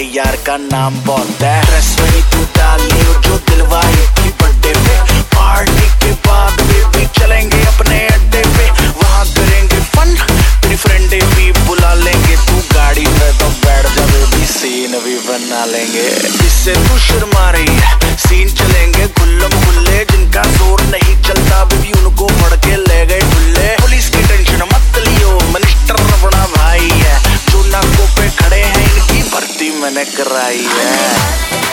यार का नाम बहुत है। ड्रेस वही तू डाली जो दिलवाई थी बर्थडे पे। पार्टी के बाद बेबी चलेंगे अपने अड्डे पे, वहाँ करेंगे फन, तेरी फ्रेंडे भी बुला लेंगे। तू गाड़ी पे तो बैठ जा बेबी, सीन भी बना लेंगे। जिससे तू शर्मा रही है सीन चलेंगे गुल्लम गुल्ले, जिनका जोर नहीं चलता बेबी उनको फड़ के ले गए खुले। पुलिस की टेंशन मत लियो, मिनिस्टर बड़ा भाई है, जो नाकों पे खड़े हैं इनकी भर्ती मैंने कराई है।